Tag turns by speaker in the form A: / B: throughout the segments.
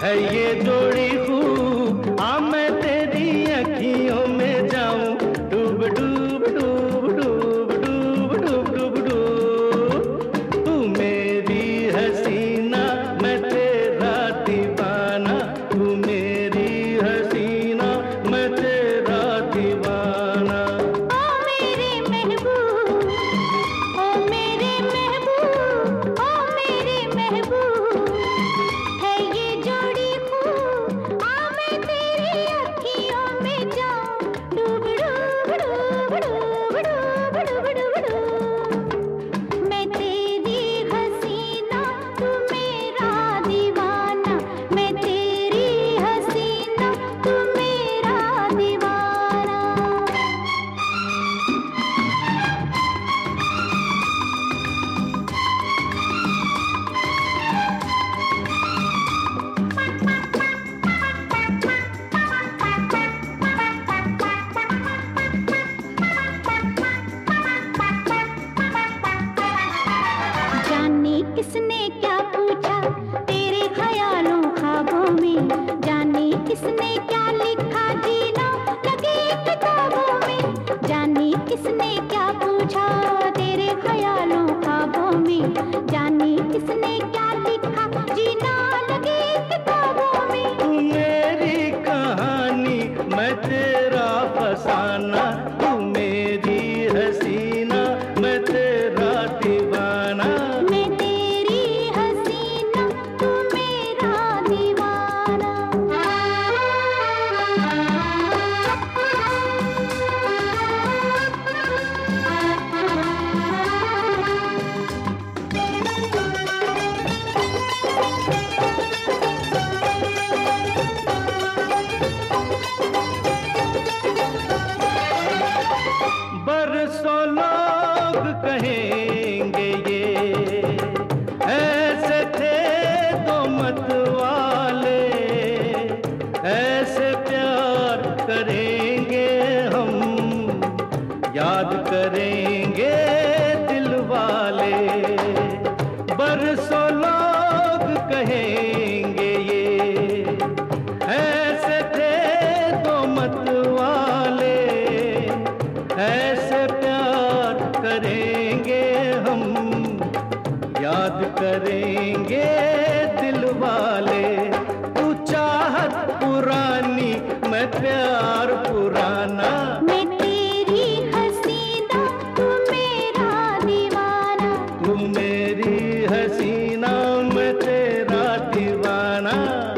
A: है ये जोड़ी खूब। आ मैं तेरी अखियों में जाऊं, डूब डूब डूब डूब डूब डूब डूब डूब। तू मेरी हसीना, मैं तेरा दीवाना। तू मेरी हसीना, मैं तेरा दीवाना।
B: ओ मेरे महबूब, ओ मेरे महबूब, ओ मेरे महबूब, है ये जोड़ी खूब। आ मैं तेरी अखियों में जाऊं, डूब डूब डूब डूब डूब डूब डूब डूब। मैं तेरी हसीना, तू मेरा दीवाना। मैं तेरी हसीना, तू मेरा दीवाना। जाने किसने क्या पूछा तेरे ख्यालों ख्वाबों में, जाने किसने क्या लिखा जीना लगे किताबों में। जाने किसने क्या पूछा तेरे ख्यालों ख्वाबों में, जाने किसने क्या लिखा जीना लगे किताबों में।
A: तू मेरी कहानी, मैं तेरा फसाना। तू मेरी हसीना, मैं तेरा दीवाना।
B: मैं तेरी हसीना, तू मेरा दीवाना।
A: बरसों लोग कहेंगे ये ऐसे थे दो मत वाले। ऐसे प्यार करेंगे हम, याद करेंगे दिल वाले। बरसों लोग कहेंगे ये ऐसे थे दो मत वाले। ऐसे प्यार करेंगे हम, याद करेंगे दिल वाले। तू चाहत पुरानी, मैं प्यार पुराना।
B: मैं तेरी हसीना, तू मेरा दीवाना।
A: तू मेरी हसीना, मैं तेरा दीवाना।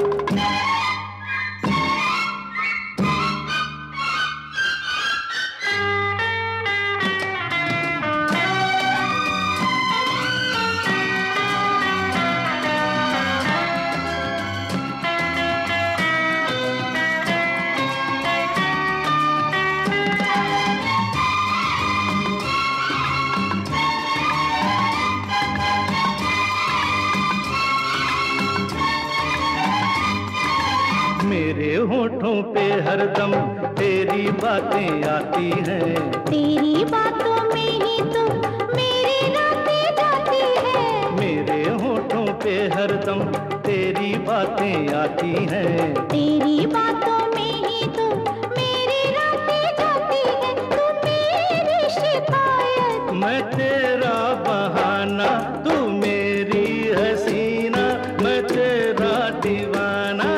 A: मेरे होठों पे हरदम तेरी बातें आती हैं।
B: तेरी बातों में ही तो मेरी रातें जाती है।
A: मेरे होठों पे हरदम तेरी बातें आती हैं।
B: तेरी बातों में ही तो मेरी रातें जाती है। तू मेरी शिकायत,
A: मैं तेरा बहाना। तू मेरी हसीना, मैं तेरा दीवाना।